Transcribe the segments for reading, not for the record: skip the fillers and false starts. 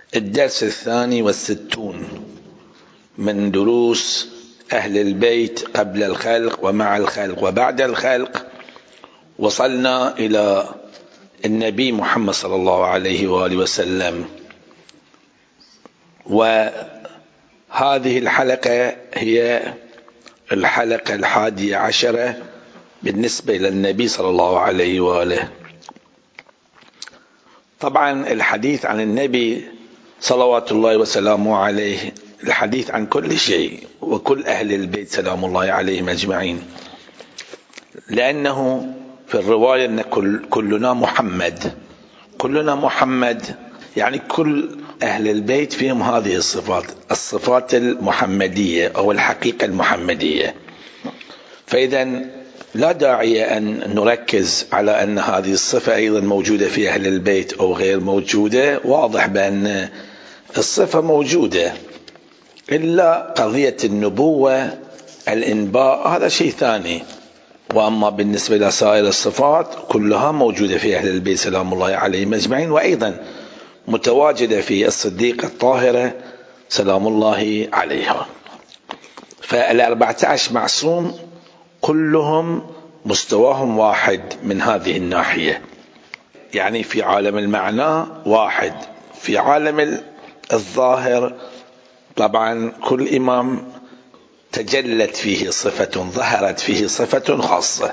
الدرس 62 من دروس أهل البيت قبل الخلق ومع الخلق وبعد الخلق. وصلنا إلى النبي محمد صلى الله عليه وآله وسلم، وهذه الحلقة هي الحلقة 11 بالنسبة للنبي صلى الله عليه وآله. طبعا الحديث عن النبي صلوات الله وسلامه عليه الحديث عن كل شيء وكل أهل البيت سلام الله عليهم أجمعين، لأنه في الرواية أن كلنا محمد، يعني كل أهل البيت فيهم هذه الصفات المحمدية أو الحقيقة المحمدية. فإذا لا داعي أن نركز على أن هذه الصفة أيضا موجودة في أهل البيت أو غير موجودة. واضح بأن الصفة موجودة، إلا قضية النبوة الإنباء هذا شيء ثاني. وأما بالنسبة لسائر الصفات كلها موجودة في أهل البيت سلام الله عليهم أجمعين، وأيضا متواجدة في الصديقة الطاهرة سلام الله عليها. فال14 معصوم كلهم مستواهم واحد من هذه الناحية، يعني في عالم المعنى واحد، في عالم الظاهر طبعا كل إمام تجلت فيه صفة، ظهرت فيه صفة خاصة،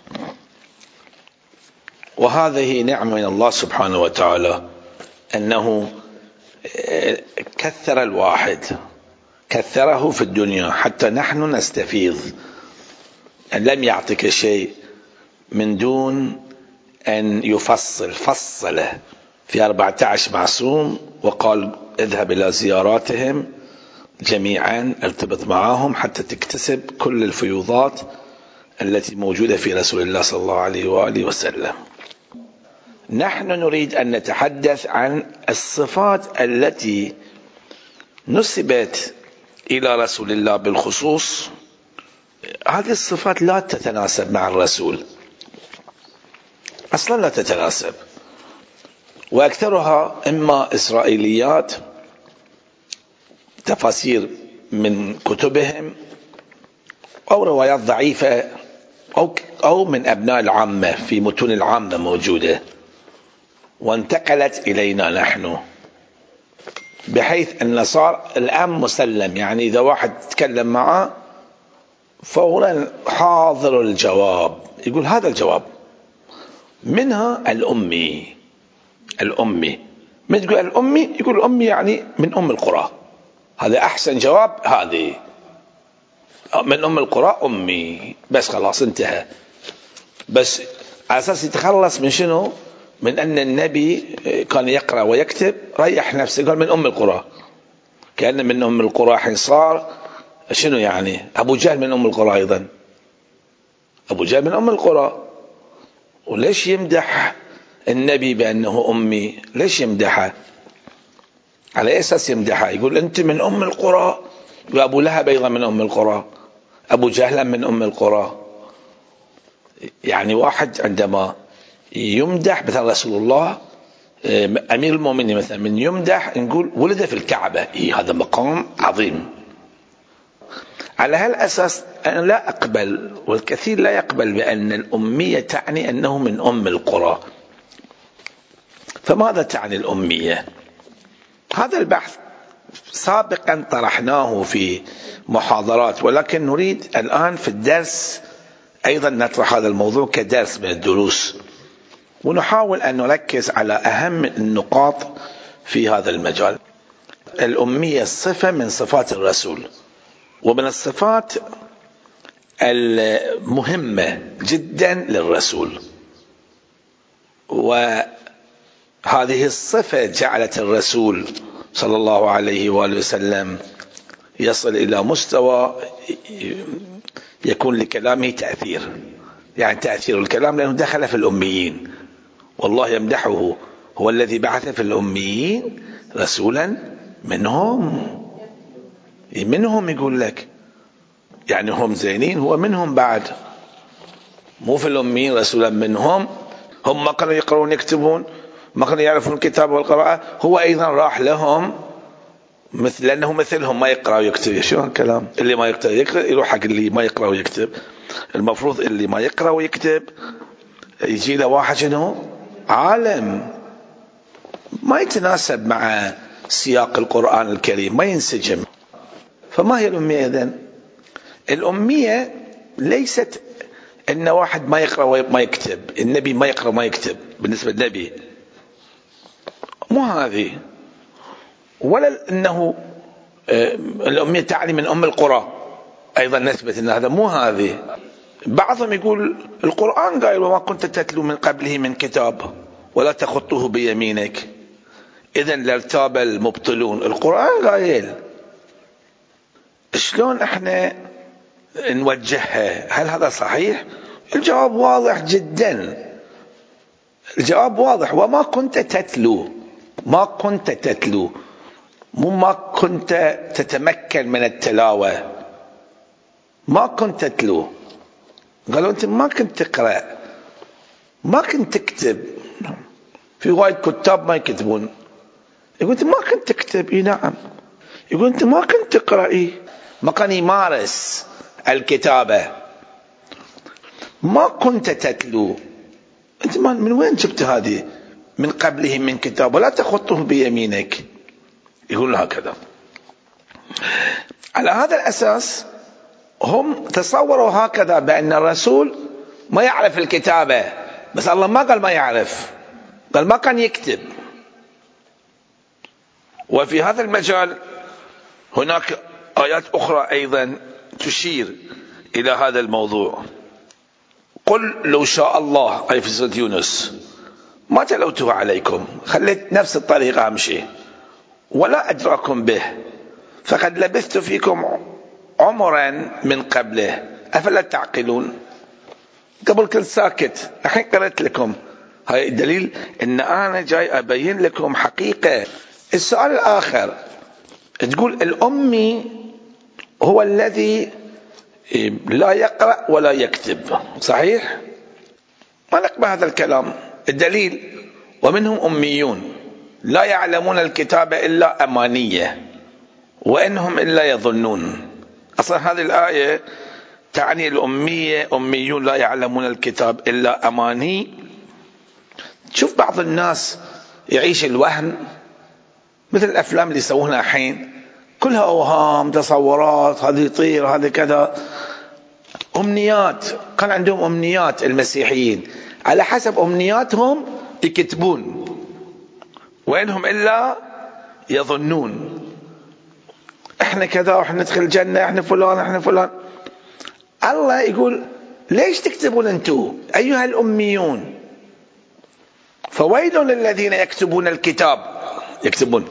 وهذه نعمة من الله سبحانه وتعالى أنه كثر الواحد، كثره في الدنيا حتى نحن نستفيض. أن لم يعطك شيء من دون أن فصله في 14 معصوم، وقال اذهب إلى زياراتهم جميعا، ارتبط معهم حتى تكتسب كل الفيوضات التي موجودة في رسول الله صلى الله عليه وآله وسلم. نحن نريد أن نتحدث عن الصفات التي نسبت إلى رسول الله بالخصوص. هذه الصفات لا تتناسب مع الرسول أصلا، لا تتناسب، وأكثرها إما إسرائيليات، تفاسير من كتبهم، أو روايات ضعيفة، أو من أبناء العامة في متون العامة موجودة وانتقلت إلينا نحن، بحيث أن صار الآن مسلم. يعني إذا واحد تكلم معه فورا حاضر الجواب، يقول هذا الجواب. منها الأمي، ما تقول الأمي، يقول الأمي يعني من أم القرى، هذا أحسن جواب، هذه من أم القرى أمي، بس خلاص انتهى. بس على أساس يتخلص من شنو؟ من أن النبي كان يقرأ ويكتب، ريح نفسه، قال من أم القرى، كأن من أم القرى حين صار شنو يعني؟ أبو جهل من أم القرى أيضا، أبو جهل من أم القرى. وليش يمدح النبي بأنه أمي؟ ليش يمدحه؟ على أساس يمدحه، يقول أنت من أم القرى، وأبو لهب أيضا من أم القرى، أبو جهل من أم القرى. يعني واحد عندما يمدح مثلا رسول الله أمير المؤمنين مثلا، من يمدح نقول ولد في الكعبة، هذا مقام عظيم. على هالأساس أنا لا أقبل، والكثير لا يقبل، بأن الأمية تعني أنه من أم القرى. فماذا تعني الأمية؟ هذا البحث سابقا طرحناه في محاضرات، ولكن نريد الآن في الدرس أيضا نطرح هذا الموضوع كدرس من الدروس، ونحاول أن نركز على أهم النقاط في هذا المجال. الأمية صفة من صفات الرسول، ومن الصفات المهمة جدا للرسول، وهذه الصفة جعلت الرسول صلى الله عليه وآله وسلم يصل إلى مستوى يكون لكلامه تأثير، يعني تأثير الكلام، لأنه دخل في الأميين، والله يمدحه، هو الذي بعث في الأميين رسولا منهم يقول لك، يعني هم زينين، هو منهم بعد، مو في الأميين رسولا منهم. هم ما كانوا يقرؤون يكتبون، ما كانوا يعرفون الكتاب والقراءة، هو أيضا راح لهم لأنه مثلهم ما يقرأ ويكتب. شو هالكلام؟ اللي ما يقرأ يروح حق اللي ما يقرأ ويكتب. المفروض اللي ما يقرأ ويكتب يجي له واحد شنو؟ عالم. ما يتناسب مع سياق القرآن الكريم، ما ينسجم. فما هي الأمية إذن؟ الأمية ليست إن واحد ما يقرأ وما يكتب. النبي ما يقرأ وما يكتب بالنسبة للنبي، مو هذه. ولا أنه الأمية تعني من أم القرى، أيضا نثبت أن هذا مو هذه. بعضهم يقول القرآن قال وما كنت تتلو من قبله من كتاب ولا تخطه بيمينك، إذن لارتاب المبطلون. القرآن قايل، شلون احنا نوجهها؟ هل هذا صحيح؟ الجواب واضح جدا، الجواب واضح. وما كنت تتلو، ما كنت تتلو، مو ما كنت تتمكن من التلاوة، ما كنت تتلو. قالوا انت ما كنت تقرأ، ما كنت تكتب. في وايد كتاب ما يكتبون. يقول انت ما كنت تكتب. اي نعم. يقول انت ما كنت تقرأ. اي ما كان يمارس الكتابة. ما كنت تتلو، انت من وين جبت هذه؟ من قبله من كتاب ولا تخطه بيمينك. يقول هكذا. على هذا الأساس هم تصوروا هكذا بأن الرسول ما يعرف الكتابة، بس الله ما قال ما يعرف، قال ما كان يكتب. وفي هذا المجال هناك آيات أخرى أيضا تشير إلى هذا الموضوع. قل لو شاء الله، أي في سورة يونس، ما تلوته عليكم، خليت نفس الطريقة أمشي، ولا أدراكم به فقد لبثت فيكم عمرا من قبله أفلا تعقلون. قبل كنت ساكت، الحين قرأت لكم. هاي الدليل ان انا جاي ابين لكم حقيقة. السؤال الاخر، تقول الامي هو الذي لا يقرأ ولا يكتب، صحيح؟ ما نقبل هذا الكلام. الدليل ومنهم اميون لا يعلمون الكتاب الا امانية وانهم الا يظنون. اصلا هذه الايه تعني الاميه، اميون لا يعلمون الكتاب الا اماني. تشوف بعض الناس يعيش الوهم، مثل الافلام اللي يسوونها الحين، كلها اوهام، تصورات، هذه يطير، هذه كذا، امنيات. كان عندهم امنيات المسيحيين، على حسب امنياتهم يكتبون وانهم الا يظنون. احنا كذا، واحنا ندخل الجنه، احنا فلان، احنا فلان. الله يقول ليش تكتبون انتم ايها الاميون؟ فويل للذين يكتبون الكتاب، يكتبون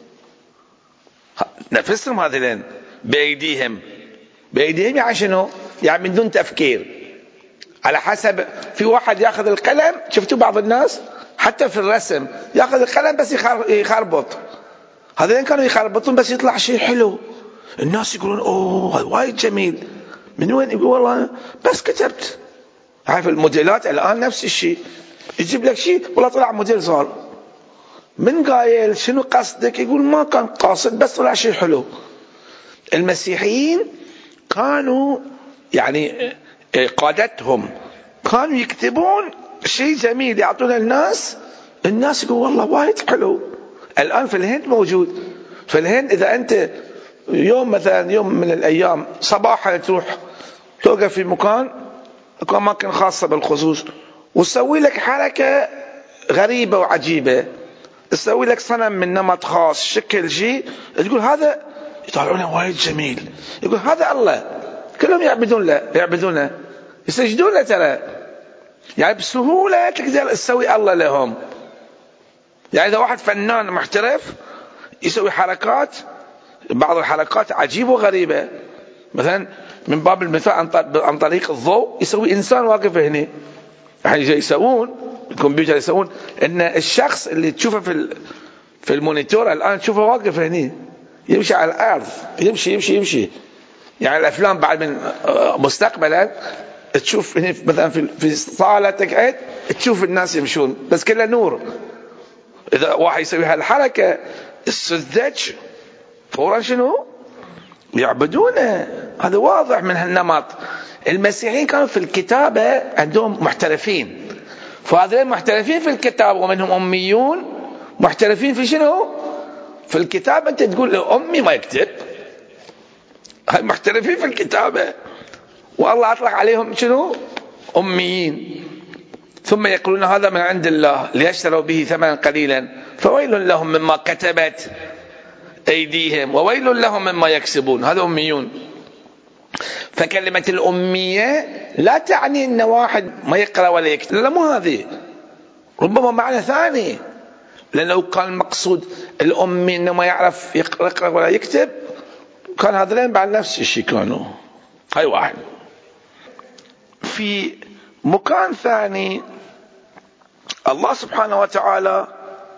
نفسهم هذين بايديهم. بايديهم يعني شنو؟ يعني من دون تفكير، على حسب. في واحد ياخذ القلم، شفتوا بعض الناس حتى في الرسم ياخذ القلم بس يخربط. هذين كانوا يخربطون بس يطلع شيء حلو، الناس يقولون اوه وايد جميل. من وين؟ يقول والله بس كتبت. عارف الموديلات الان نفس الشيء، يجيب لك شيء والله طلع موديل صار. من قايل شنو قصدك؟ يقول ما كان قاصد بس طلع شيء حلو. المسيحيين كانوا يعني قادتهم كانوا يكتبون شيء جميل يعطون الناس، الناس يقول والله وايد حلو. الان في الهند موجود. في الهند اذا انت يوم مثلا يوم من الايام صباحا تروح توقف في مكان، اماكن خاصة بالخصوص، وتسوي لك حركة غريبة وعجيبة، تسوي لك صنم من نمط خاص، شكل شيء، تقول هذا، يطالعونه وايد جميل، يقول هذا الله. كلهم يعبدونه يسجدون له ترى. يعني بسهولة تقدر تسوي الله لهم. يعني إذا واحد فنان محترف يسوي حركات، بعض الحركات عجيبة وغريبة، مثلا من باب المثال عن طريق الضوء يسوي إنسان واقف هنا. يعني يسوون الكمبيوتر، يسوون إن الشخص اللي تشوفه في المونيتور الآن تشوفه واقف هنا، يمشي على الأرض، يمشي. يعني الأفلام بعد من مستقبلا تشوف هنا مثلا في الصالة تقعد تشوف الناس يمشون بس كله نور. إذا واحد يسوي هالحركة السذج فورا شنو يعبدونه. هذا واضح من هالنمط. المسيحيين كانوا في الكتابة عندهم محترفين، فهذول محترفين في الكتاب ومنهم أميون محترفين في شنو في الكتابة. أنت تقول له أمي ما يكتب، هاي محترفين في الكتابة والله أطلق عليهم شنو أميين. ثم يقولون هذا من عند الله ليشتروا به ثمنا قليلا فويل لهم مما كتبت أيديهم وويل لهم مما يكسبون. هذا أميون. فكلمة الأمية لا تعني أن واحد ما يقرأ ولا يكتب، لا مو هذه، ربما معنى ثاني. لأنه كان المقصود الأمي أنه ما يعرف يقرأ ولا يكتب كان هذين بعد نفس الشيء كانوا. هاي واحد. في مكان ثاني الله سبحانه وتعالى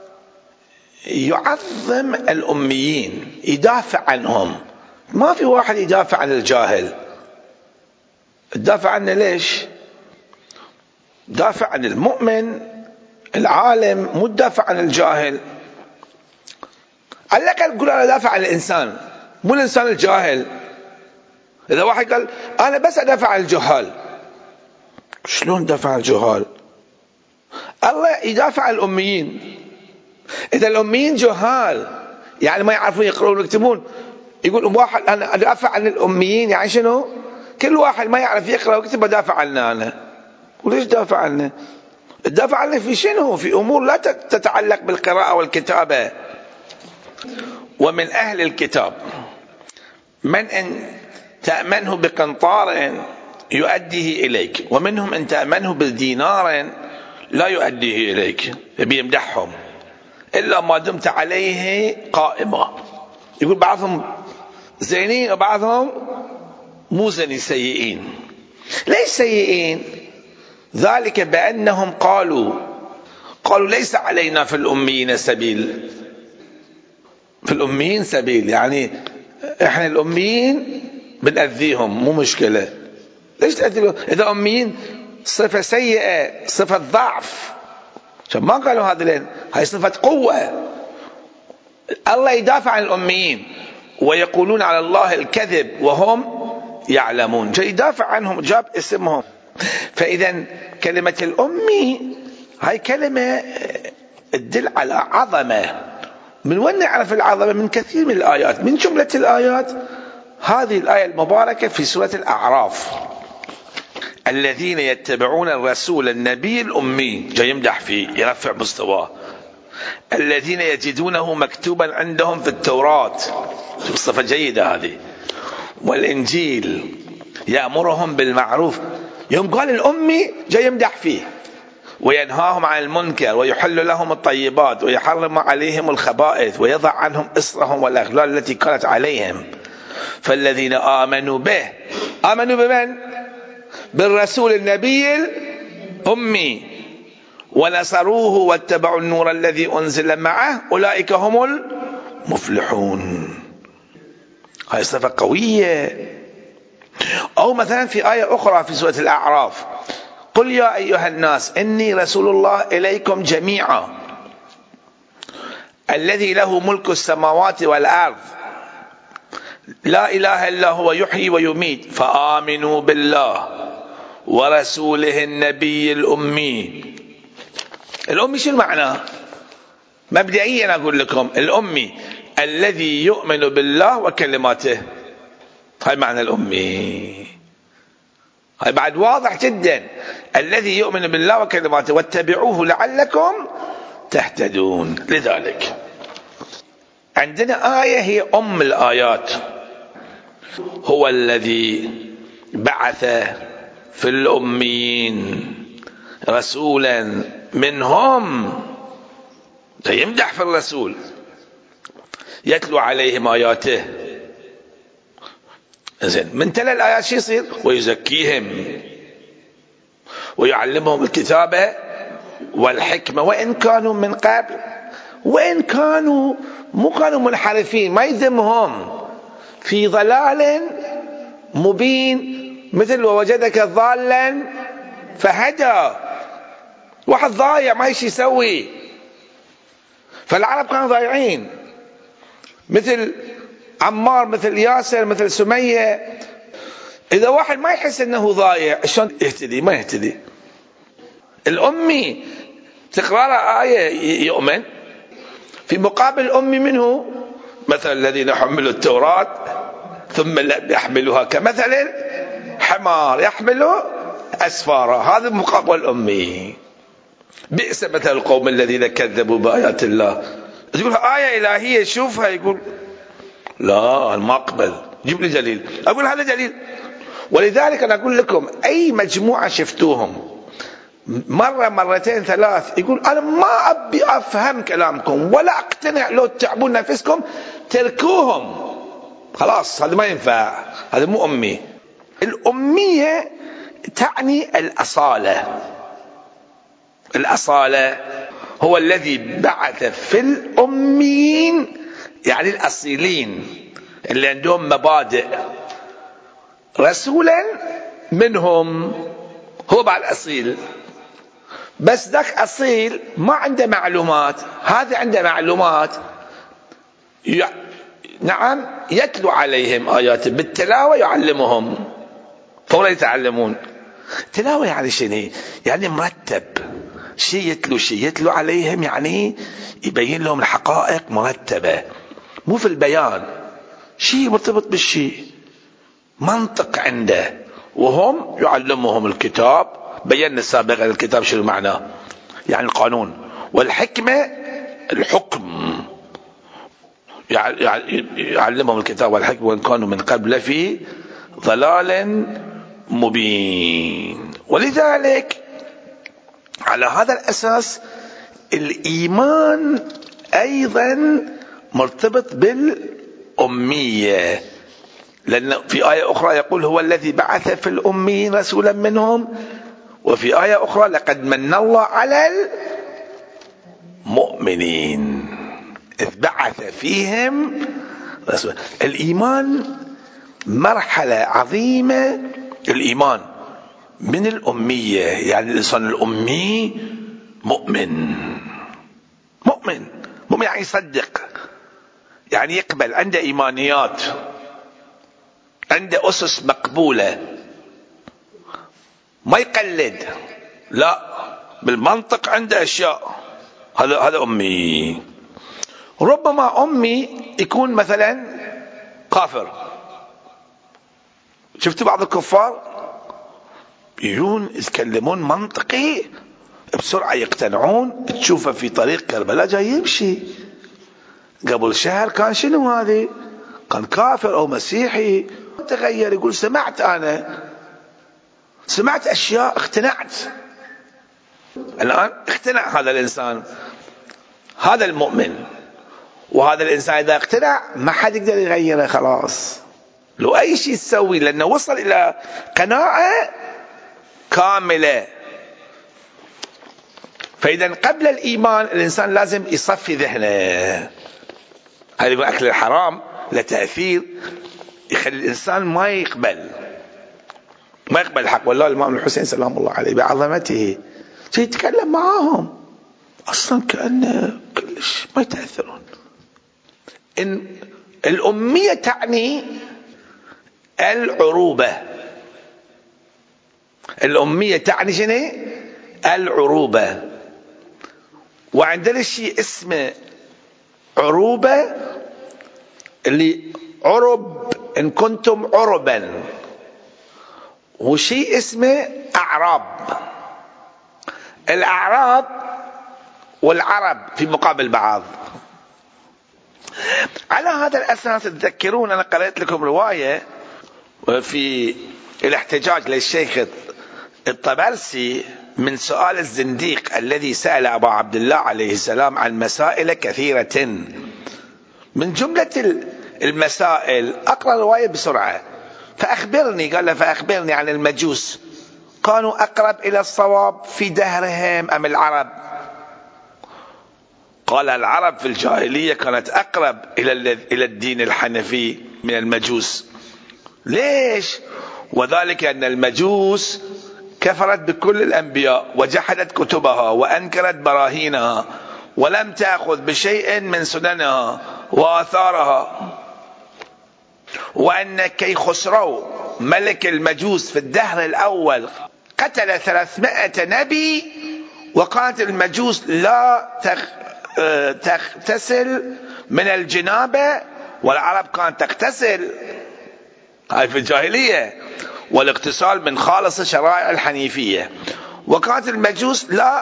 يعظم الأميين، يدافع عنهم. ما في واحد يدافع عن الجاهل. يدافع عنه ليش؟ دافع عن المؤمن العالم، مو دافع عن الجاهل. على الأقل قول أنا دافع عن الإنسان مو الإنسان الجاهل. إذا واحد قال أنا بس أدافع عن الجهال، شلون دافع عن الجهال؟ الله يدافع عن الأميين. إذا الأميين جهال يعني ما يعرفون يقرؤون ويكتبون، يقول واحد أنا أدافع عن الأميين يعني شنو؟ كل واحد ما يعرف يقرأ ويكتب أدافع عنه أنا. وليش دافع عنه؟ الدافع عنه في شنو؟ في أمور لا تتعلق بالقراءة والكتابة. ومن أهل الكتاب من أن تأمنه بقنطار يؤديه إليك، ومنهم أن تأمنه بالدينار لا يؤديه إليك. بيمدحهم إلا ما دمت عليه قائمة. يقول بعضهم زينين وبعضهم مو زينين، سيئين. ليش سيئين؟ ذلك بأنهم قالوا ليس علينا في الأميين سبيل. في الأميين سبيل يعني إحنا الأميين بنأذيهم مو مشكلة. ليش تأذيهم؟ إذا أميين صفة سيئة، صفة ضعف. ما قالوا هذا لين هاي صفة قوة. الله يدافع عن الأميين ويقولون على الله الكذب وهم يعلمون، جاي يدافع عنهم، جاب اسمهم. فإذا كلمة الأمي هاي كلمة تدل على عظمة. من وين نعرف العظمة؟ من كثير من الآيات. من جملة الآيات هذه الآية المباركة في سورة الأعراف: الذين يتبعون الرسول النبي الأمي، جاي يمدح فيه يرفع مستواه. الذين يجدونه مكتوبا عندهم في التوراة، صفة جيدة هذه، والإنجيل، يأمرهم بالمعروف. يوم قال الأمي جاي يمدح فيه. وينهاهم عن المنكر ويحل لهم الطيبات ويحرم عليهم الخبائث ويضع عنهم إصرهم والأغلال التي كانت عليهم. فالذين آمنوا به، آمنوا بمن؟ بالرسول النبي الأمي، ونصروه واتبعوا النور الذي أنزل معه أولئك هم المفلحون. هاي صفة قوية. أو مثلا في آية أخرى في سورة الأعراف: قل يا أيها الناس إني رسول الله إليكم جميعا الذي له ملك السماوات والأرض لا إله إلا هو يحيي ويميت فآمنوا بالله ورسوله النبي الأمي. الأمي شو المعنى؟ مبدئيا أقول لكم الأمي الذي يؤمن بالله وكلماته. هاي معنى الأمي. هاي بعد واضح جدا. الذي يؤمن بالله وكلماته واتبعوه لعلكم تهتدون. لذلك عندنا آية هي أم الآيات: هو الذي بعث في الأميين رسولا منهم، يمدح في الرسول، يتلو عليهم آياته. زين، من تلا الآيات شو يصير؟ ويزكيهم ويعلمهم الكتابة والحكمة وإن كانوا من قبل، وإن كانوا مو كانوا منحرفين، ما يذمهم، في ضلال مبين، مثل ووجدك ضالا فهدى. واحد ضايع ما يسوي، فالعرب كانوا ضايعين، مثل عمار، مثل ياسر، مثل سمية. إذا واحد ما يحس أنه ضايع شلون يهتدي؟ ما يهتدي. الأمي تقرأ له آية يؤمن، في مقابل الأمي منه مثل الذين حملوا التوراة ثم لم يحملوها كمثل الحمار يحمل أسفارا. هذا مقابل الأمي. بئس مثل القوم الذين كذبوا بآيات الله. تقول آية إلهية شوفها، يقول لا ما أقبل، جيب لي دليل. أقول هذا دليل. ولذلك أنا أقول لكم أي مجموعة شفتوهم مرة مرتين ثلاث يقول أنا ما أبي أفهم كلامكم ولا أقتنع، لو تتعبون نفسكم تركوهم خلاص، هذا ما ينفع، هذا مو أمي. الأمية تعني الأصالة. الأصالة هو الذي بعث في الأميين، يعني الأصيلين اللي عندهم مبادئ، رسولا منهم. هو بعد أصيل، بس ذاك أصيل ما عنده معلومات، هذا عنده معلومات. نعم يتلو عليهم آياته، بالتلاوة يعلمهم فولا يتعلمون. تلاوة يعني شنو؟ يعني مرتب، شيء يتلو عليهم، يعني يبين لهم الحقائق مرتبة، مو في البيان، شيء مرتبط بالشيء، منطق عنده، وهم يعلمهم الكتاب. بينا سابقا الكتاب شنو معناه، يعني القانون، والحكمة الحكم، يعلمهم الكتاب والحكمة وإن كانوا من قبل في ضلال مبين. ولذلك على هذا الأساس الإيمان أيضا مرتبط بالأمية، لأن في آية أخرى يقول هو الذي بعث في الأميين رسولا منهم، وفي آية أخرى لقد من الله على المؤمنين إذ بعث فيهم رسولا. الإيمان مرحلة عظيمة، الإيمان من الأمية، يعني الإنسان الأمي مؤمن. مؤمن يعني يصدق، يعني يقبل، عنده إيمانيات، عنده أسس مقبولة، ما يقلد، لا بالمنطق عنده أشياء. هذا أمي. ربما أمي يكون مثلا كافر. شفتوا بعض الكفار يجون يتكلمون منطقي بسرعة يقتنعون. تشوفه في طريق كربلاء جاي يمشي، قبل شهر كان شنو هذه؟ كان كافر أو مسيحي، تغير، يقول سمعت، أنا سمعت أشياء اقتنعت. الآن اقتنع هذا الإنسان، هذا المؤمن. وهذا الإنسان إذا اقتنع ما حد يقدر يغيره خلاص، لو أي شيء تسوي، لأنه وصل إلى قناعة كاملة. فإذا قبل الإيمان الإنسان لازم يصفي ذهنه. هذا يقول أكل الحرام له تأثير يخلي الإنسان ما يقبل الحق. والله الإمام الحسين سلام الله عليه بعظمته يتكلم معاهم أصلا كأنه كلش ما يتأثرون. إن الأمية تعني العروبة. الأمية تعني شنو؟ العروبة. وعندنا شيء اسمه عروبة، اللي عرب إن كنتم عربا، وشيء اسمه أعراب. الأعراب والعرب في مقابل بعض. على هذا الأساس تذكرون أنا قرأت لكم رواية في الاحتجاج للشيخ الطبرسي من سؤال الزنديق الذي سأل أبا عبد الله عليه السلام عن مسائل كثيرة. من جملة المسائل أقرأ رواية بسرعة. فأخبرني، قال له فأخبرني عن المجوس، كانوا أقرب إلى الصواب في دهرهم أم العرب؟ قال العرب في الجاهلية كانت أقرب إلى الدين الحنفي من المجوس. ليش؟ وذلك أن المجوس كفرت بكل الأنبياء وجحدت كتبها وأنكرت براهينها ولم تأخذ بشيء من سننها وآثارها، وأن كيخسرو ملك المجوس في الدهر الأول قتل 300 نبي، وكانت المجوس لا تغتسل من الجنابة، والعرب كانت تغتسل، هاي في الجاهلية، والاغتسال من خالص الشرائع الحنيفية. وكانت المجوس لا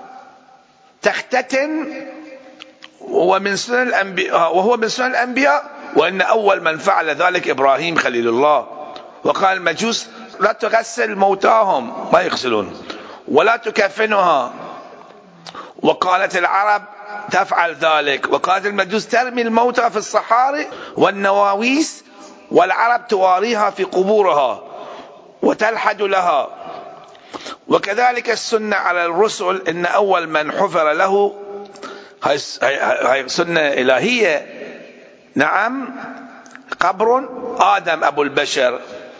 تختتن، وهو من سنن الأنبياء، وأن أول من فعل ذلك إبراهيم خليل الله. وقال المجوس لا تغسل موتاهم، ما يغسلون، ولا تكفنها، وقالت العرب تفعل ذلك. وقالت المجوس ترمي الموتى في الصحاري والنواويس، والعرب تواريها في قبورها وتلحد لها. وكذلك السنة على الرسل، إن أول من حفر له، هاي سنة إلهية، نعم، قبر آدم أبو البشر،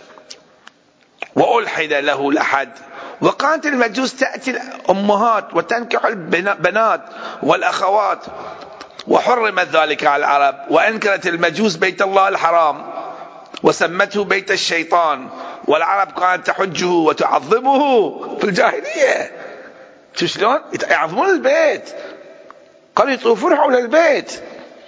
وألحد له الأحد. وكانت المجوس تأتي الأمهات وتنكح البنات والأخوات، وحرمت ذلك على العرب، وأنكرت المجوس بيت الله الحرام وسمته بيت الشيطان، والعرب كانت تحجه وتعظمه في الجاهلية. شلون يعظمون البيت، قالوا يطوفون حول البيت.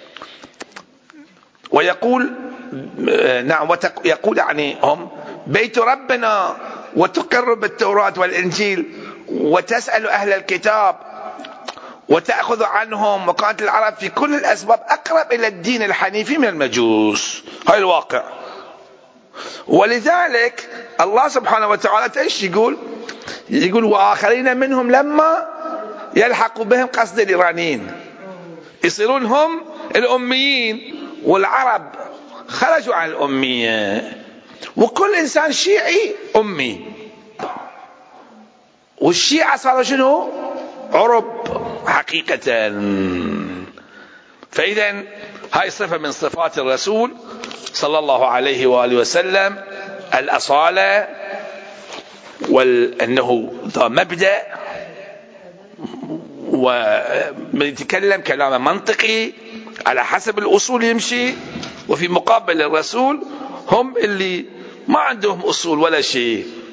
ويقول نعم، يقول يعني هم بيت ربنا، وتقر بالتوراة والإنجيل، وتسأل أهل الكتاب وتأخذ عنهم. وكانت العرب في كل الأسباب أقرب إلى الدين الحنيفي من المجوس، هاي الواقع. ولذلك الله سبحانه وتعالى ايش يقول وآخرين منهم لما يلحقوا بهم، قصد الإيرانيين، يصيرون هم الأميين، والعرب خرجوا عن الأمية، وكل إنسان شيعي أمي، والشيعة صاروا شنو؟ عرب حقيقة. فإذا هاي صفة من صفات الرسول صلى الله عليه وآله وسلم، الأصالة، وأنه ذا مبدأ، ومن يتكلم كلام منطقي على حسب الأصول يمشي. وفي مقابل الرسول هم اللي ما عندهم أصول ولا شيء،